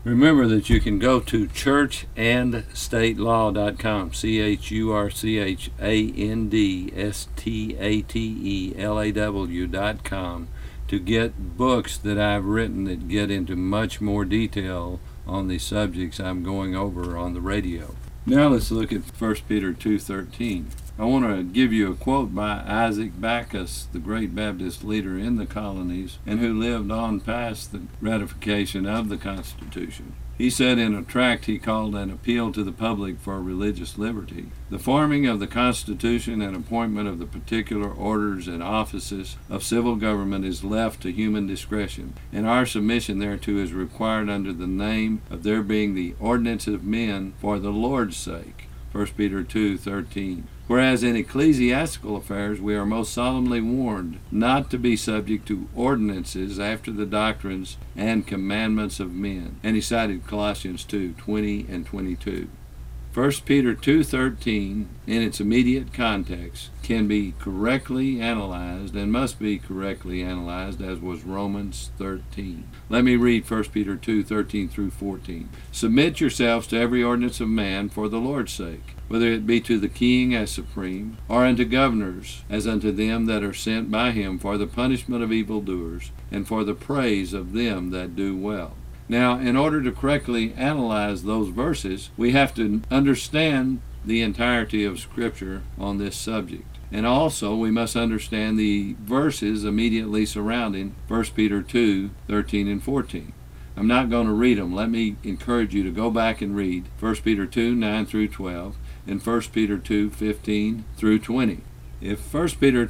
Remember that you can go to churchandstatelaw.com, churchandstatelaw.com, to get books that I've written that get into much more detail on the subjects I'm going over on the radio. Now let's look at 1 Peter 2:13. I want to give you a quote by Isaac Backus, the great Baptist leader in the colonies and who lived on past the ratification of the Constitution. He said in a tract he called An Appeal to the Public for Religious Liberty, "The forming of the Constitution and appointment of the particular orders and offices of civil government is left to human discretion, and our submission thereto is required under the name of their being the ordinance of men for the Lord's sake." 1 Peter 2:13. Whereas in ecclesiastical affairs we are most solemnly warned not to be subject to ordinances after the doctrines and commandments of men. And he cited Colossians 2:20 and 22. 1 Peter 2:13, in its immediate context, can be correctly analyzed and must be correctly analyzed, as was Romans 13. Let me read 1 Peter 2:13 through 14. "Submit yourselves to every ordinance of man for the Lord's sake, whether it be to the king as supreme, or unto governors, as unto them that are sent by him for the punishment of evildoers, and for the praise of them that do well." Now, in order to correctly analyze those verses, we have to understand the entirety of Scripture on this subject. And also, we must understand the verses immediately surrounding 1 Peter 2:13 and 14. I'm not going to read them. Let me encourage you to go back and read 1 Peter 2:9 through 12 and 1 Peter 2:15 through 20. If 1 Peter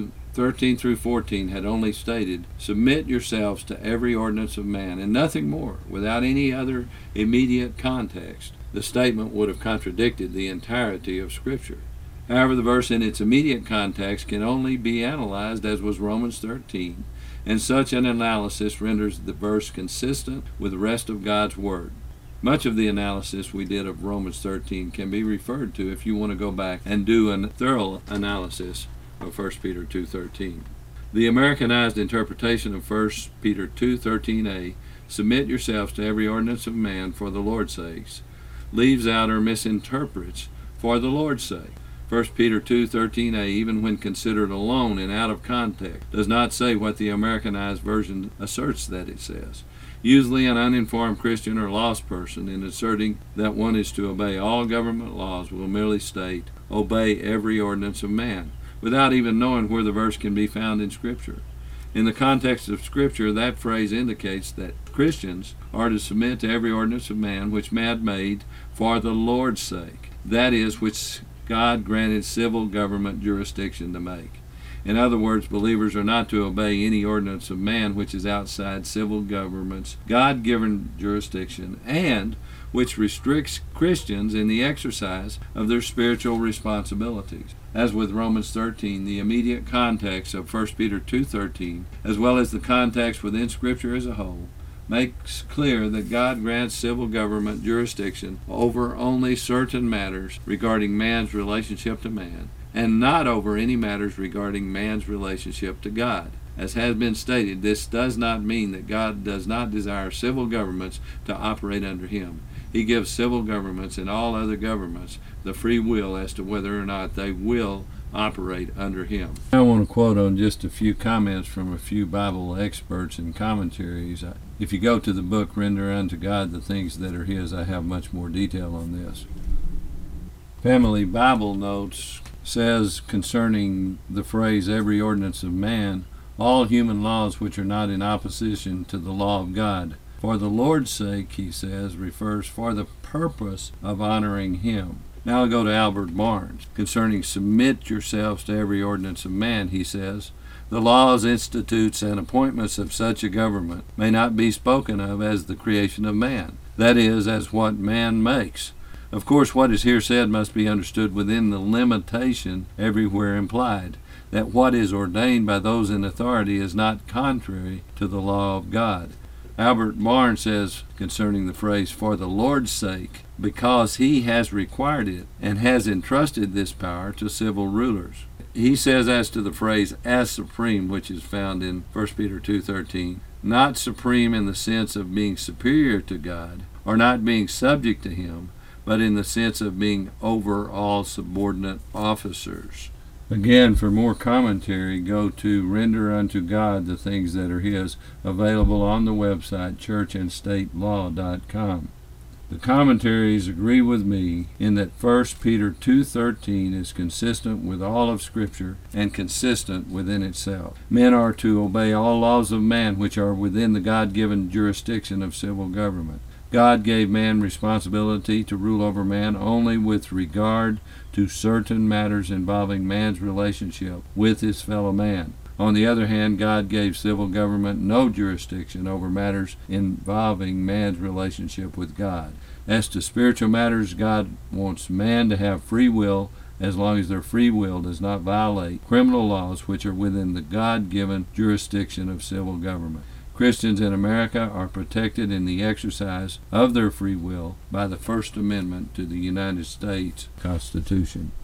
2:13 through 14 had only stated, "Submit yourselves to every ordinance of man," and nothing more, without any other immediate context, the statement would have contradicted the entirety of Scripture. However, the verse in its immediate context can only be analyzed as was Romans 13, and such an analysis renders the verse consistent with the rest of God's Word. Much of the analysis we did of Romans 13 can be referred to if you want to go back and do a thorough analysis of 1 Peter 2:13. The Americanized interpretation of 1 Peter 2:13a, "Submit yourselves to every ordinance of man for the Lord's sakes," leaves out or misinterprets "for the Lord's sake." 1 Peter 2:13a, even when considered alone and out of context, does not say what the Americanized version asserts that it says. Usually an uninformed Christian or lost person, in asserting that one is to obey all government laws, will merely state, "Obey every ordinance of man," without even knowing where the verse can be found in Scripture. In the context of Scripture, that phrase indicates that Christians are to submit to every ordinance of man which man made for the Lord's sake, that is, which God granted civil government jurisdiction to make. In other words, believers are not to obey any ordinance of man which is outside civil government's God-given jurisdiction and which restricts Christians in the exercise of their spiritual responsibilities. As with Romans 13, the immediate context of 1 Peter 2:13, as well as the context within Scripture as a whole, makes clear that God grants civil government jurisdiction over only certain matters regarding man's relationship to man, and not over any matters regarding man's relationship to God. As has been stated, this does not mean that God does not desire civil governments to operate under him. He gives civil governments and all other governments the free will as to whether or not they will operate under him. I want to quote on just a few comments from a few Bible experts and commentaries. If you go to the book Render Unto God the Things That Are His, I have much more detail on this. Family Bible Notes says concerning the phrase "every ordinance of man," all human laws which are not in opposition to the law of God. For the Lord's sake, he says, refers for the purpose of honoring him. Now I'll go to Albert Barnes. Concerning "submit yourselves to every ordinance of man," he says, "The laws, institutes, and appointments of such a government may not be spoken of as the creation of man, that is, as what man makes. Of course, what is here said must be understood within the limitation everywhere implied, that what is ordained by those in authority is not contrary to the law of God." Albert Barnes says concerning the phrase "for the Lord's sake," because he has required it and has entrusted this power to civil rulers. He says as to the phrase "as supreme," which is found in 1 Peter 2:13, not supreme in the sense of being superior to God, or not being subject to Him, but in the sense of being over all subordinate officers. Again, for more commentary, go to Render Unto God the Things That Are His, available on the website churchandstatelaw.com. The commentaries agree with me in that 1 Peter 2:13 is consistent with all of Scripture and consistent within itself. Men are to obey all laws of man which are within the God-given jurisdiction of civil government. God gave man responsibility to rule over man only with regard to certain matters involving man's relationship with his fellow man. On the other hand, God gave civil government no jurisdiction over matters involving man's relationship with God. As to spiritual matters, God wants man to have free will as long as their free will does not violate criminal laws which are within the God-given jurisdiction of civil government. Christians in America are protected in the exercise of their free will by the First Amendment to the United States Constitution.